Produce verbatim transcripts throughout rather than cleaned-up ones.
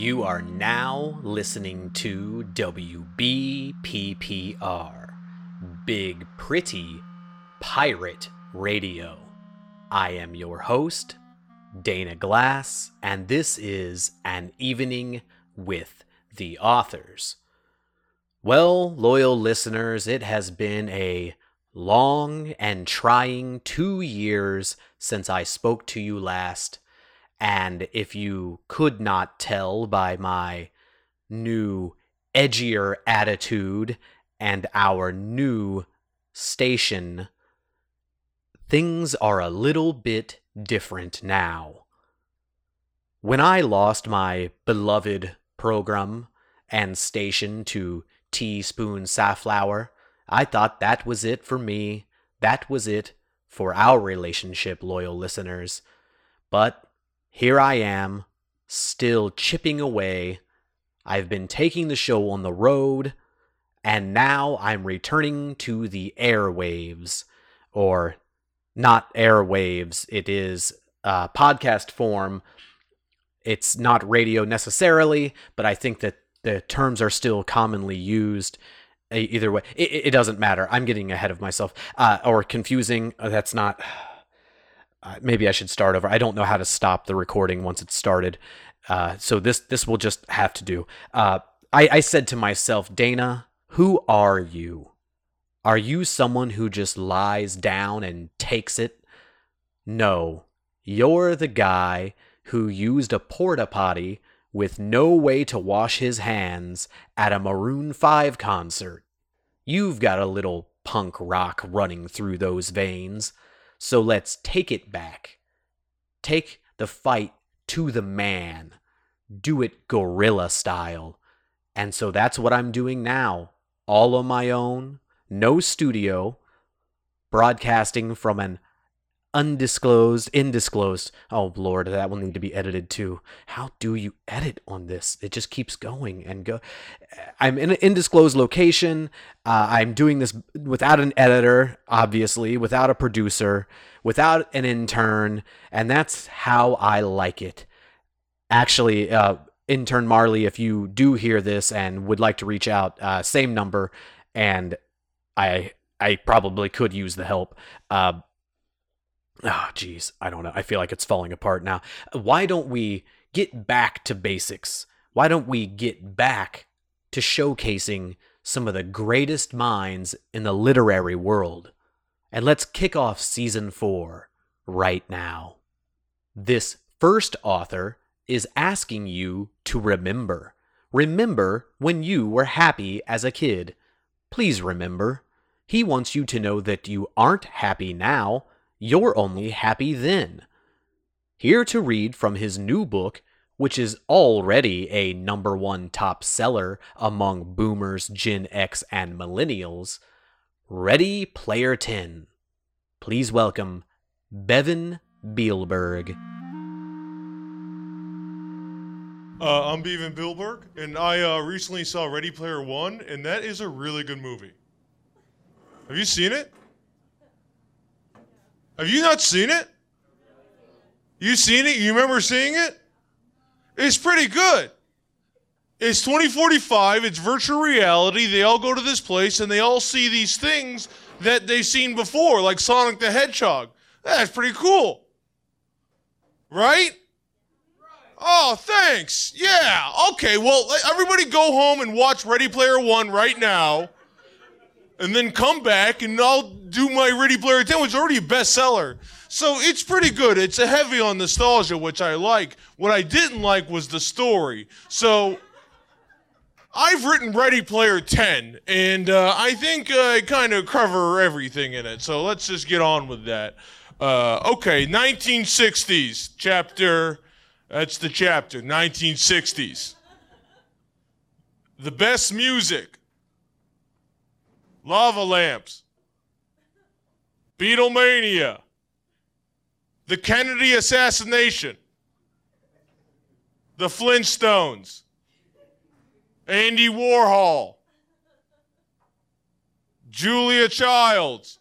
You are now listening to W B P P R, Big Pretty Pirate Radio. I am your host, Dana Glass, and this is An Evening with the Authors. Well, loyal listeners, it has been a long and trying two years since I spoke to you last. And if you could not tell by my new, edgier attitude and our new station, things are a little bit different now. When I lost my beloved program and station to Teaspoon Safflower, I thought that was it for me. That was it for our relationship, loyal listeners. But here I am, still chipping away. I've been taking the show on the road, and now I'm returning to the airwaves. Or, not airwaves, it is uh, podcast form. It's not radio necessarily, but I think that the terms are still commonly used. Either way, it, it doesn't matter. I'm getting ahead of myself. Uh, or confusing, that's not... Uh, maybe I should start over. I don't know how to stop the recording once it's started. Uh, so this this will just have to do. Uh, I, I said to myself, Dana, who are you? Are you someone who just lies down and takes it? No, you're the guy who used a porta potty with no way to wash his hands at a Maroon five concert. You've got a little punk rock running through those veins. So let's take it back. Take the fight to the man. Do it guerrilla style. And so that's what I'm doing now. All on my own. No studio. Broadcasting from an undisclosed, indisclosed. Oh, Lord, that will need to be edited too. How do you edit on this? It just keeps going and go. I'm in an undisclosed location. Uh, I'm doing this without an editor, obviously, without a producer, without an intern, and that's how I like it. Actually, uh, intern Marley, if you do hear this and would like to reach out, uh, same number, and I I probably could use the help. Uh, Oh, geez, I don't know. I feel like it's falling apart now. Why don't we get back to basics? Why don't we get back to showcasing some of the greatest minds in the literary world? And let's kick off season four right now. This first author is asking you to remember. Remember when you were happy as a kid. Please remember. He wants you to know that you aren't happy now. You're only happy then. Here to read from his new book, which is already a number one top seller among boomers, Gen X, and millennials, Ready Player ten. Please welcome Bevan Bielberg. Uh, I'm Bevan Bielberg, and I uh, recently saw Ready Player one, and that is a really good movie. Have you seen it? Have you not seen it? You seen it? You remember seeing it? It's pretty good. It's twenty forty-five. It's virtual reality. They all go to this place, and they all see these things that they've seen before, like Sonic the Hedgehog. That's pretty cool. Right? Oh, thanks. Yeah. Okay, well, everybody go home and watch Ready Player one right now. And then come back and I'll do my Ready Player ten, which is already a bestseller. So it's pretty good. It's a heavy on nostalgia, which I like. What I didn't like was the story. So I've written Ready Player ten, and uh, I think uh, I kind of cover everything in it. So let's just get on with that. Uh, okay, nineteen sixties, chapter, that's the chapter, nineteen sixties. The best music. Lava Lamps, Beatlemania, the Kennedy assassination, the Flintstones, Andy Warhol, Julia Childs,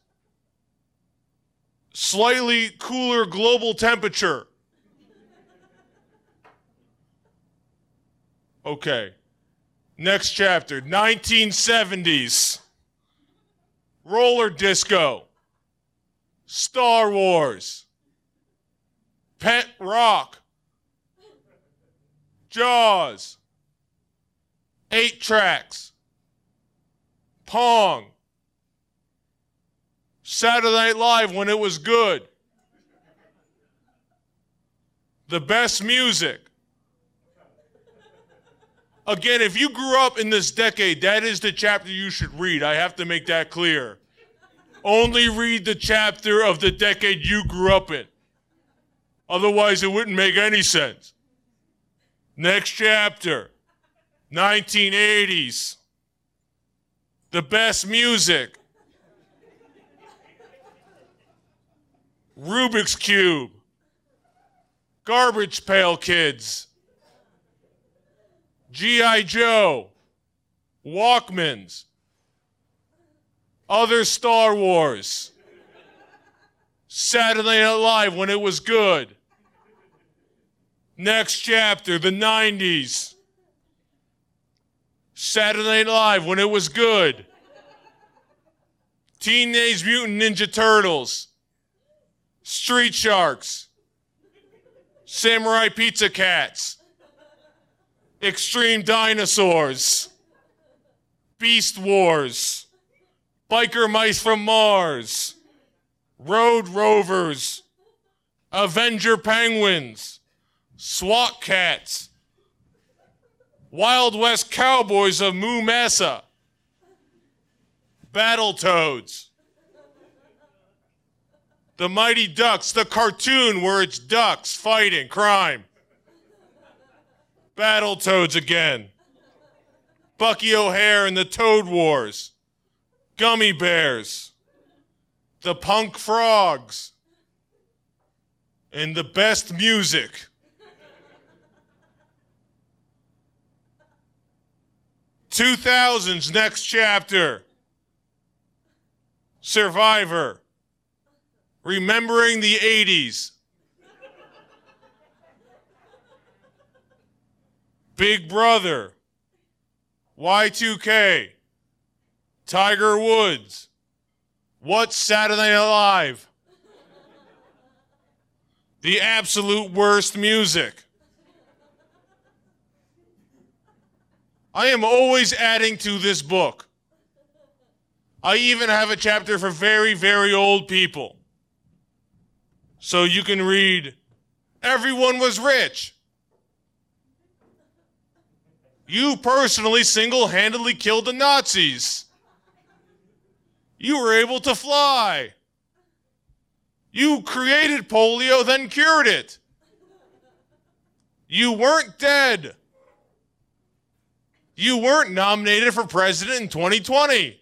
slightly cooler global temperature, Okay. Next chapter, nineteen seventies. Roller disco. Star Wars. Pet rock. Jaws. Eight tracks. Pong. Saturday Night Live when it was good. The best music. Again, if you grew up in this decade, that is the chapter you should read. I have to make that clear. Only read the chapter of the decade you grew up in. Otherwise, it wouldn't make any sense. Next chapter, nineteen eighties. The best music. Rubik's Cube. Garbage Pail Kids. G I. Joe. Walkmans. Other Star Wars. Saturday Night Live when it was good. Next chapter, the nineties. Saturday Night Live when it was good. Teenage Mutant Ninja Turtles. Street Sharks. Samurai Pizza Cats. Extreme Dinosaurs. Beast Wars. Biker Mice from Mars. Road Rovers. Avenger Penguins. SWAT Cats. Wild West Cowboys of Moo Mesa. Battletoads. The Mighty Ducks, the cartoon where it's ducks fighting crime. Battletoads again. Bucky O'Hare and the Toad Wars. Gummy Bears. The Punk Frogs. And the best music. two thousands, next chapter. Survivor. Remembering the eighties. Big Brother. Y two K. Tiger Woods. What's Saturday Night Live? The absolute worst music. I am always adding to this book. I even have a chapter for very, very old people. So you can read, Everyone Was Rich. You personally single-handedly killed the Nazis. You were able to fly. You created polio, then cured it. You weren't dead. You weren't nominated for president in twenty twenty.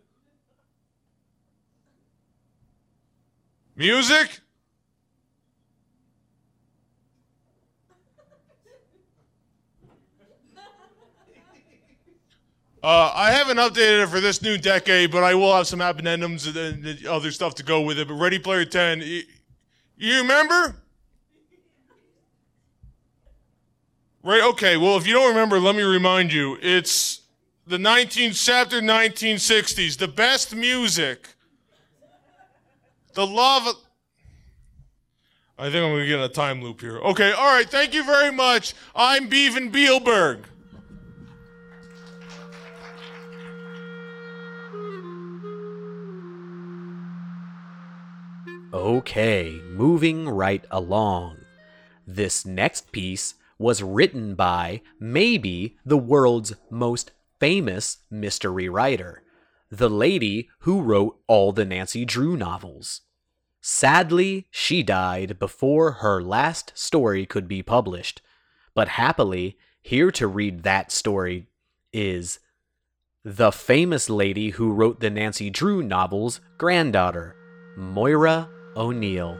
Music? Uh, I haven't updated it for this new decade, but I will have some addendums and other stuff to go with it. But Ready Player ten, you, you remember? Right, okay, well, if you don't remember, let me remind you. It's the nineteenth chapter, nineteen sixties, the best music. The love of... I think I'm going to get in a time loop here. Okay, all right, thank you very much. I'm Bevan Bielberg. Okay, moving right along. This next piece was written by maybe the world's most famous mystery writer, the lady who wrote all the Nancy Drew novels. Sadly, she died before her last story could be published, but happily, here to read that story is the famous lady who wrote the Nancy Drew novels' granddaughter, Moira O'Neill.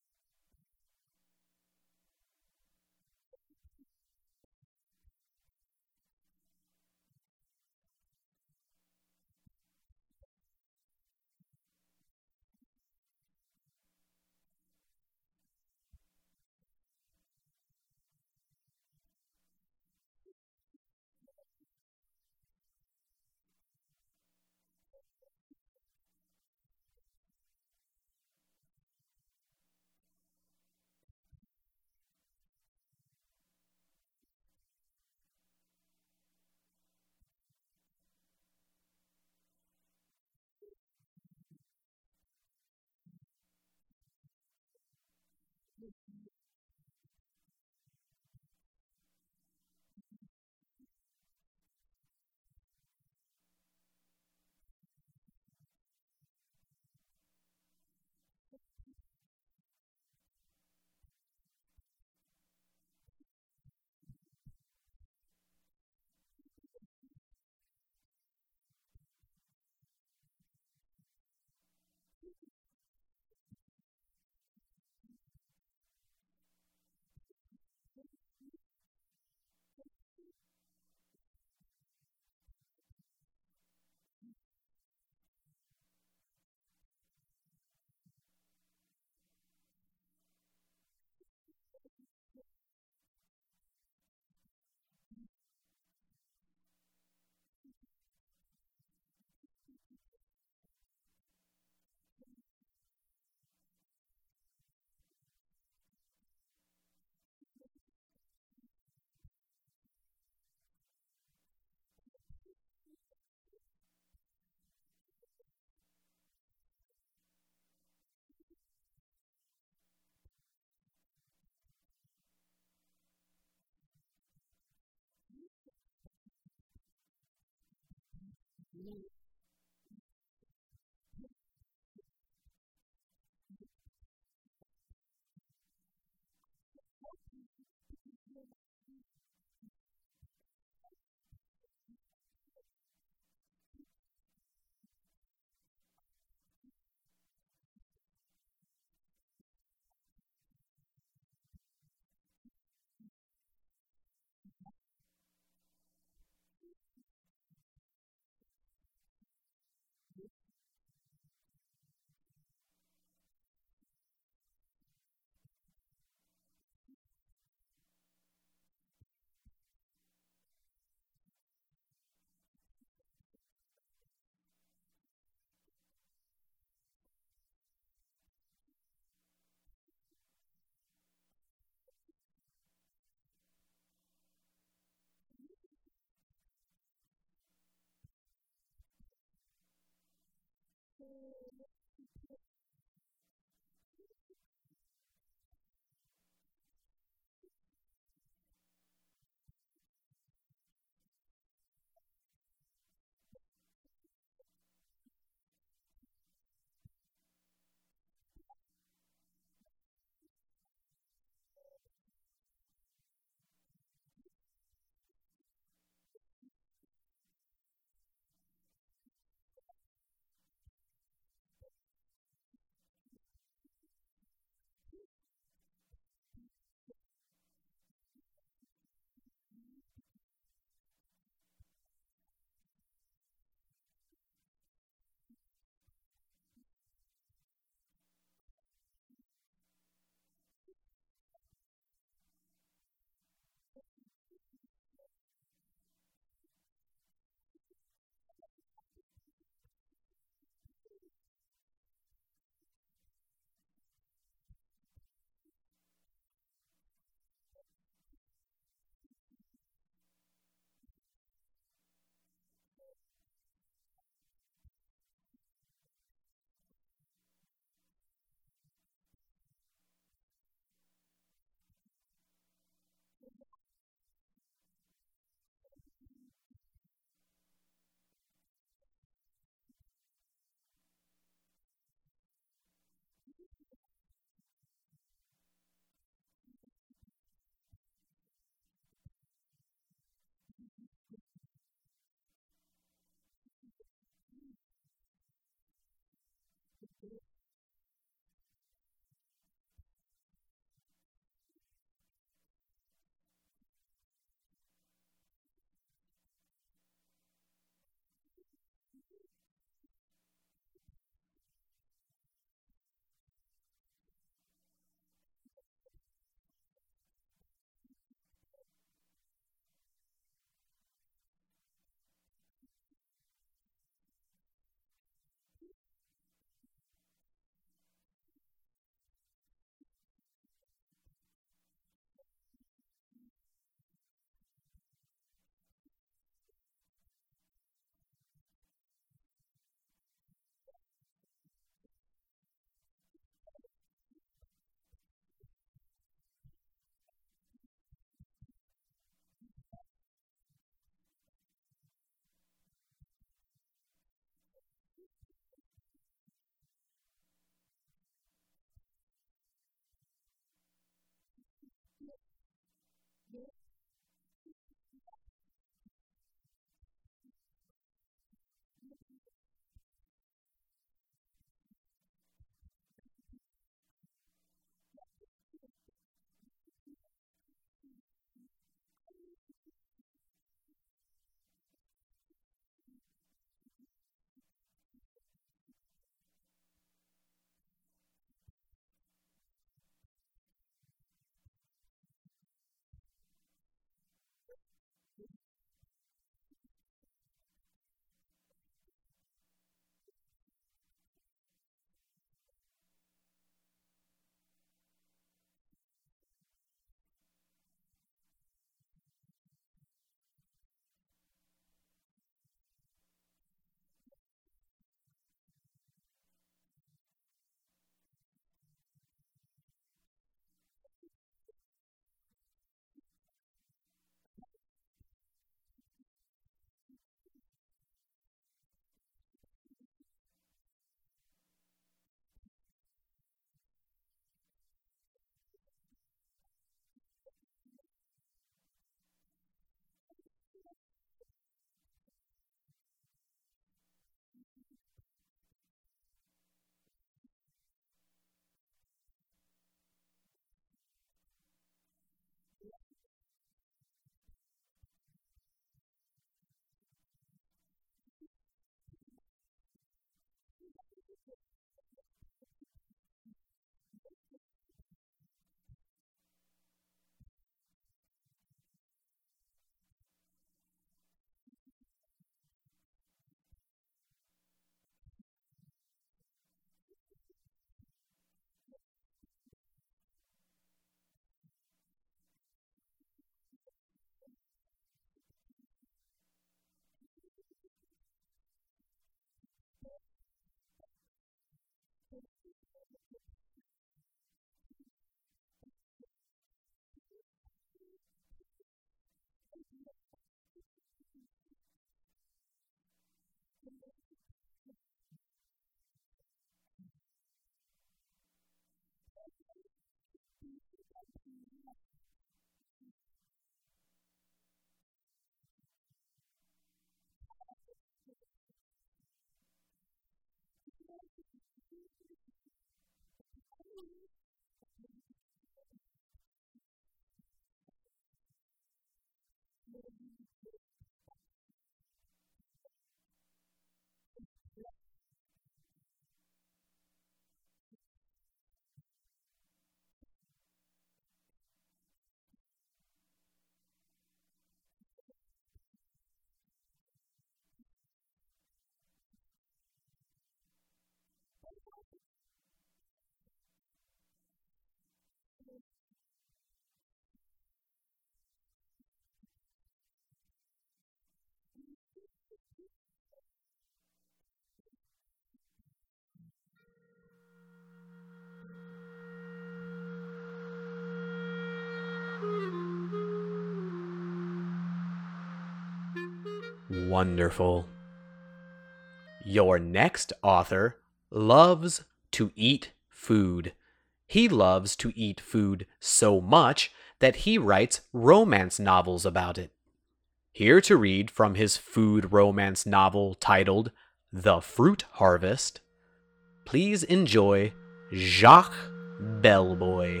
Wonderful. Your next author loves to eat food. He loves to eat food so much that he writes romance novels about it. Here to read from his food romance novel titled The Fruit Harvest, please enjoy Jacques Bellboy.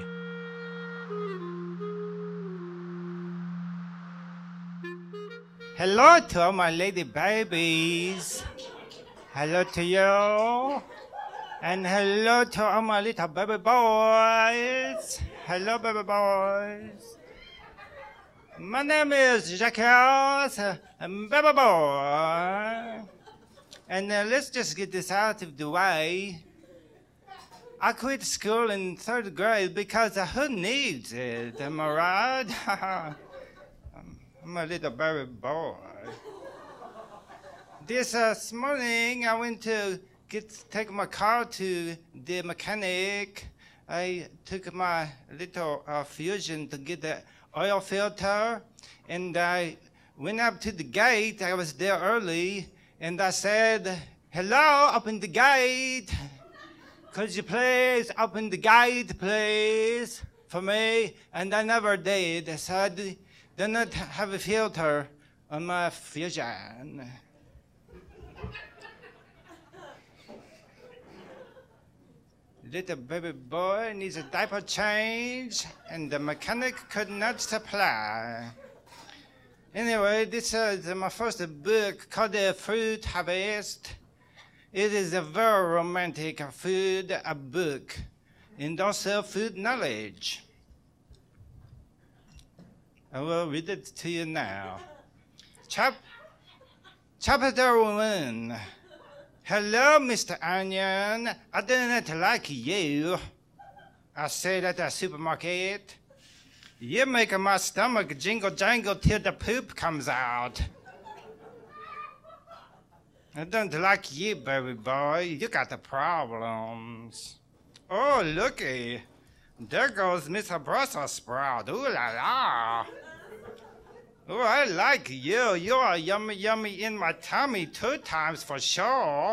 Hello to all my lady babies. Hello to you. And hello to all my little baby boys. Hello, baby boys. My name is Jacques, baby boy. And uh, let's just get this out of the way. I quit school in third grade because uh, who needs it? Am I right? I'm a little baby boy. This uh, morning, I went to get take my car to the mechanic. I took my little uh, Fusion to get the oil filter, and I went up to the gate. I was there early, and I said, "Hello, open the gate. Could you please open the gate, please, for me?" And I never did. So I did not have a filter on my Fusion. Little baby boy needs a diaper change, and the mechanic could not supply. Anyway, this is my first book called The Fruit Harvest. It is a very romantic food a book, and also food knowledge. I will read it to you now. Chap- chapter one. Hello, Mister Onion. I do not like you. I said at the supermarket. You make my stomach jingle jangle till the poop comes out. I don't like you, baby boy. You got the problems. Oh, looky. There goes Mister Brussels sprout. Ooh la la. Oh, I like you. You are yummy, yummy in my tummy two times for sure.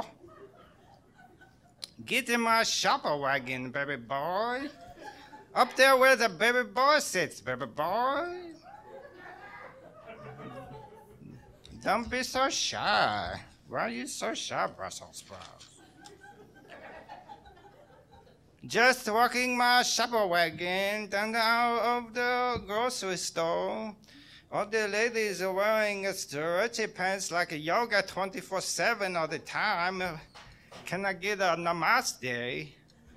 Get in my shopper wagon, baby boy. Up there where the baby boy sits, baby boy. Don't be so shy. Why are you so shy, Brussels sprouts? Just walking my shopper wagon down the aisle of the grocery store. All the ladies are wearing stretchy pants like a yoga twenty-four seven all the time. Can I get a namaste?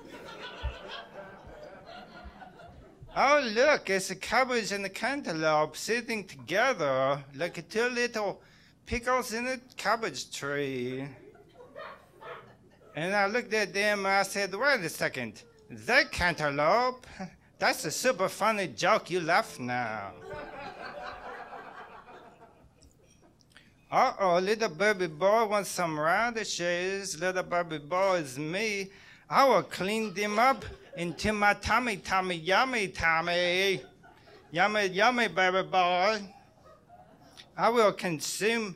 Oh, look, it's a cabbage and a cantaloupe sitting together like two little pickles in a cabbage tree. And I looked at them and I said, wait a second, that cantaloupe? That's a super funny joke, you laugh now. Uh-oh, little baby boy wants some radishes. Little baby boy is me. I will clean them up into my tummy, tummy, yummy, tummy. Yummy, yummy, baby boy. I will consume.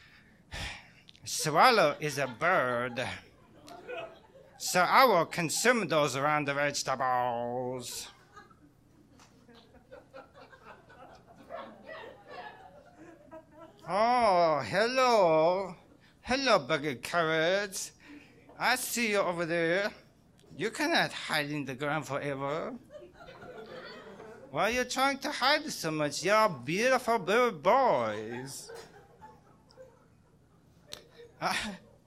Swallow is a bird. So I will consume those round vegetables. Oh, hello. Hello, buggy carrots. I see you over there. You cannot hide in the ground forever. Why are you trying to hide so much? You're beautiful baby boys. I,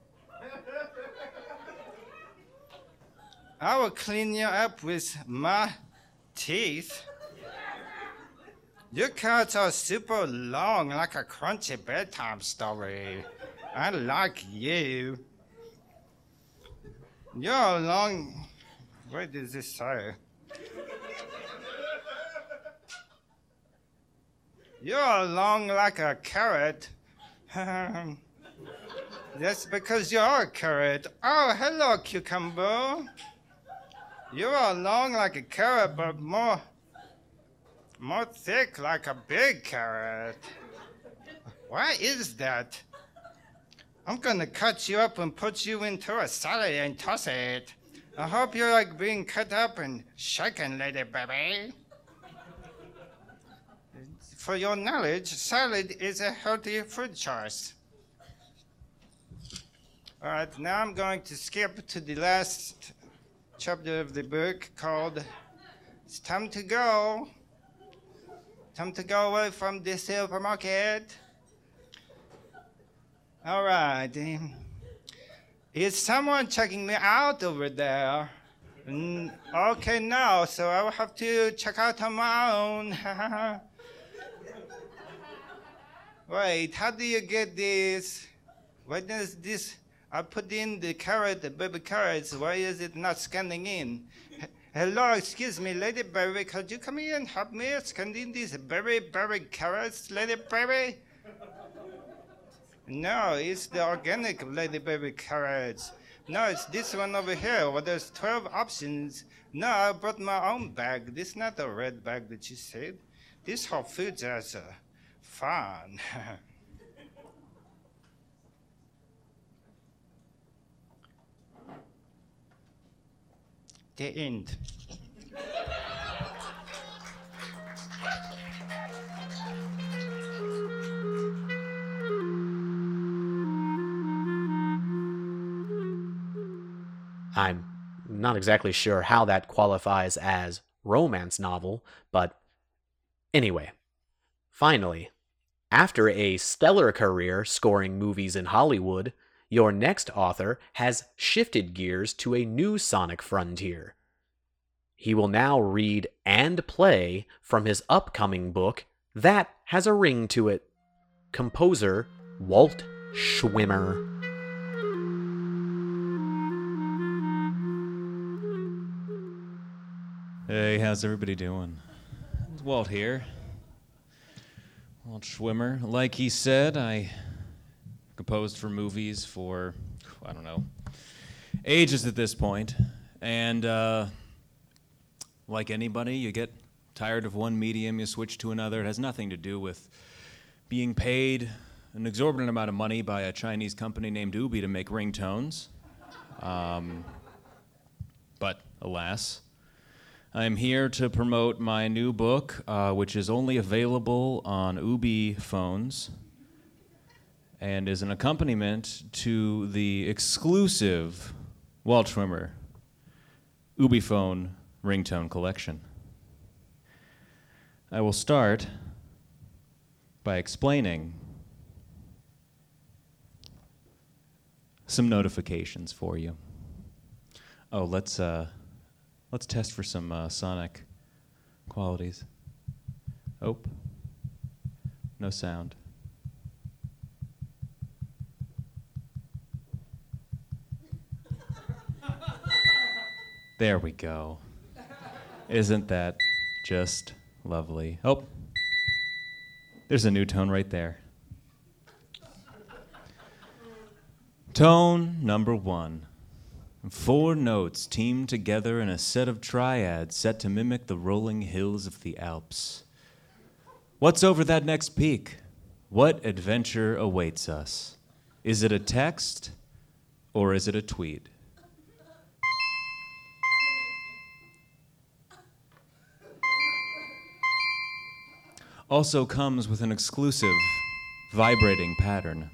I will clean you up with my teeth. Your carrots are super long, like a crunchy bedtime story. I like you. You're long. What does this say? You're long like a carrot. That's because you're a carrot. Oh, hello, cucumber. You are long like a carrot, but more, more thick like a big carrot. Why is that? I'm gonna cut you up and put you into a salad and toss it. I hope you like being cut up and shaken, lady baby. For your knowledge, salad is a healthy food choice. All right, now I'm going to skip to the last chapter of the book called It's Time to Go. Time to go away from the supermarket. All right. Is someone checking me out over there? Mm, okay, no, so I will have to check out on my own. Wait, how do you get this? Why does this? I put in the carrot, the baby carrots. Why is it not scanning in? H- Hello, excuse me, Lady Berry. Could you come here and help me scan in these berry, berry carrots, Lady Berry? No, it's the organic Lady Berry carrots. No, it's this one over here. Well, there's twelve options. No, I brought my own bag. This is not the red bag that you said. This Whole Foods is uh, fun. The end. I'm not exactly sure how that qualifies as romance novel, but anyway. Finally, after a stellar career scoring movies in Hollywood, your next author has shifted gears to a new sonic frontier. He will now read and play from his upcoming book that has a ring to it. Composer Walt Schwimmer. Hey, how's everybody doing? It's Walt here. Walt Schwimmer. Like he said, I composed for movies for, I don't know, ages at this point. And uh, like anybody, you get tired of one medium, you switch to another. It has nothing to do with being paid an exorbitant amount of money by a Chinese company named Ubi to make ringtones. Um, but alas, I'm here to promote my new book, uh, which is only available on Ubi phones and is an accompaniment to the exclusive Walt Schwimmer Ubi phone ringtone collection. I will start by explaining some notifications for you. Oh, let's uh, let's test for some uh, sonic qualities. Oh, no sound. There we go. Isn't that just lovely? Oh, there's a new tone right there. Tone number one. Four notes teamed together in a set of triads set to mimic the rolling hills of the Alps. What's over that next peak? What adventure awaits us? Is it a text or is it a tweet? Also comes with an exclusive vibrating pattern.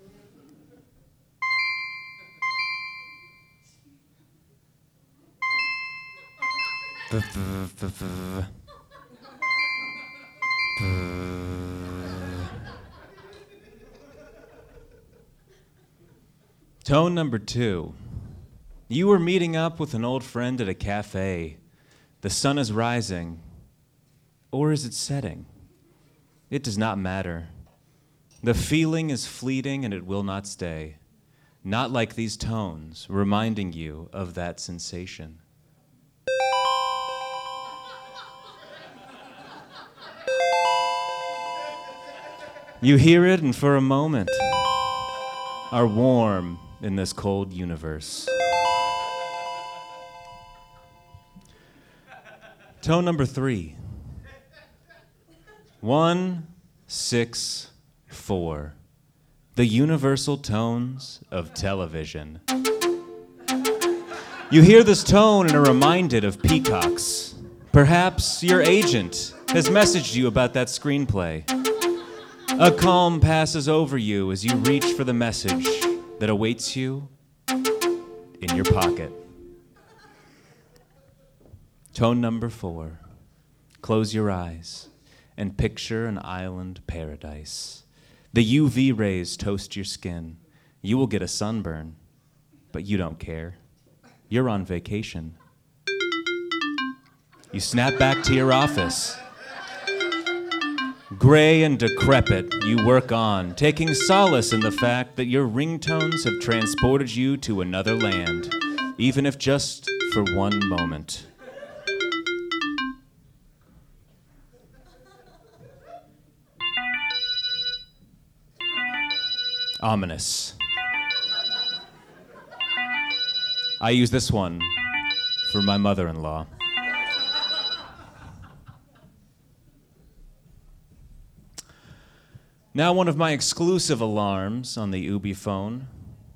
Tone number two. You were meeting up with an old friend at a cafe. The sun is rising. Or is it setting? It does not matter. The feeling is fleeting and it will not stay. Not like these tones, reminding you of that sensation. You hear it and for a moment are warm in this cold universe. Tone number three. One, six, four. The universal tones of television. You hear this tone and are reminded of peacocks. Perhaps your agent has messaged you about that screenplay. A calm passes over you as you reach for the message that awaits you in your pocket. Tone number four. Close your eyes and picture an island paradise. The U V rays toast your skin. You will get a sunburn, but you don't care. You're on vacation. You snap back to your office. Gray and decrepit, you work on, taking solace in the fact that your ringtones have transported you to another land, even if just for one moment. Ominous. I use this one for my mother-in-law. Now one of my exclusive alarms on the Ubi phone.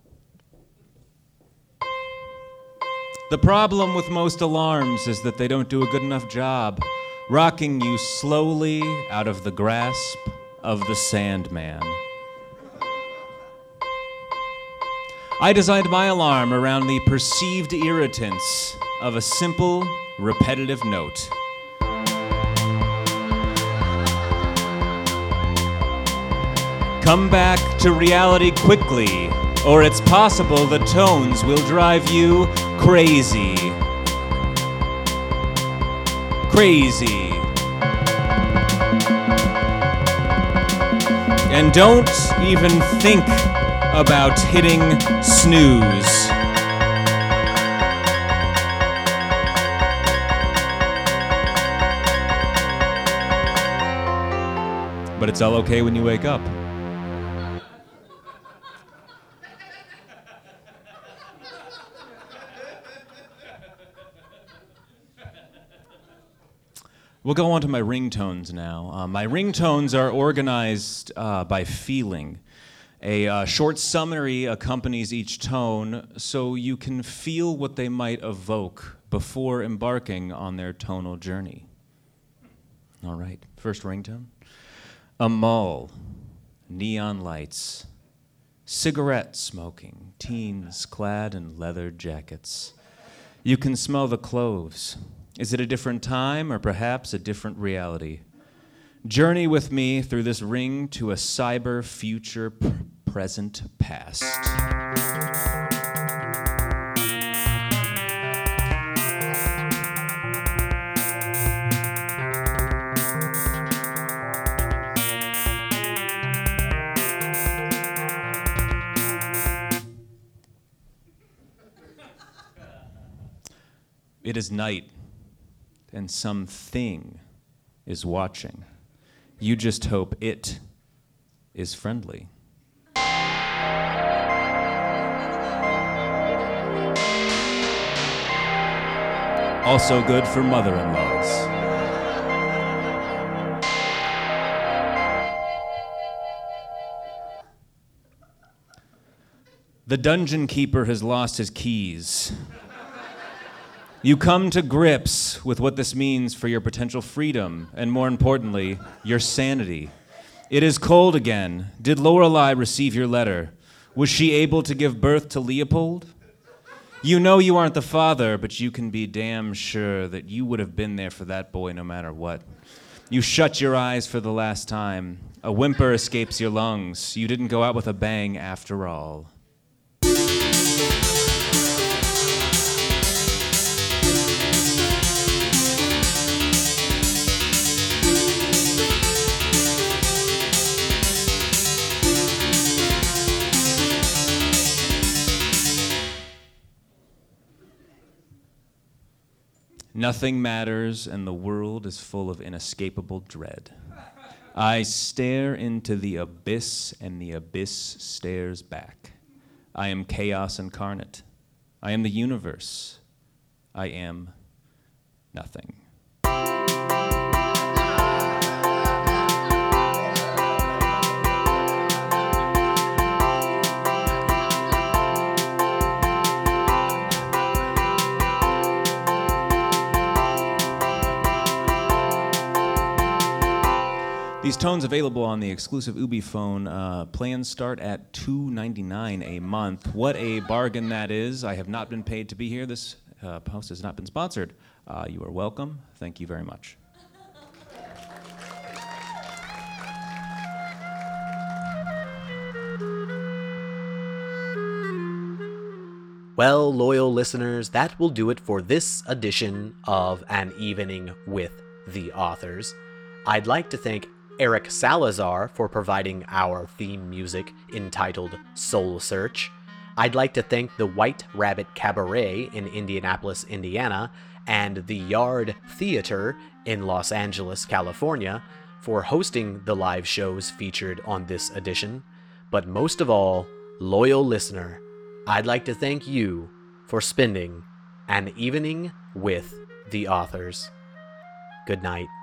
The problem with most alarms is that they don't do a good enough job rocking you slowly out of the grasp of the Sandman. I designed my alarm around the perceived irritants of a simple, repetitive note. Come back to reality quickly, or it's possible the tones will drive you crazy. Crazy. And don't even think about hitting snooze. But it's all okay when you wake up. We'll go on to my ringtones now. Uh, my ringtones are organized uh, by feeling. A uh, short summary accompanies each tone so you can feel what they might evoke before embarking on their tonal journey. All right, first ringtone. A mall, neon lights, cigarette smoking, teens clad in leather jackets. You can smell the cloves. Is it a different time or perhaps a different reality? Journey with me through this ring to a cyber future p- present past. It is night, and something is watching. You just hope it is friendly. Also good for mother-in-laws. The dungeon keeper has lost his keys. You come to grips with what this means for your potential freedom, and more importantly, your sanity. It is cold again. Did Lorelei receive your letter? Was she able to give birth to Leopold? You know you aren't the father, but you can be damn sure that you would have been there for that boy no matter what. You shut your eyes for the last time. A whimper escapes your lungs. You didn't go out with a bang after all. Nothing matters, and the world is full of inescapable dread. I stare into the abyss, and the abyss stares back. I am chaos incarnate. I am the universe. I am nothing. These tones available on the exclusive Ubi phone. Uh, plans start at two ninety-nine a month. What a bargain that is. I have not been paid to be here. This uh, post has not been sponsored. Uh, you are welcome. Thank you very much. Well, loyal listeners, that will do it for this edition of An Evening with the Authors. I'd like to thank Eric Salazar for providing our theme music entitled Soul Search. I'd like to thank the White Rabbit Cabaret in Indianapolis, Indiana, and the Yard Theater in Los Angeles, California, for hosting the live shows featured on this edition. But most of all, loyal listener, I'd like to thank you for spending an evening with the authors. Good night.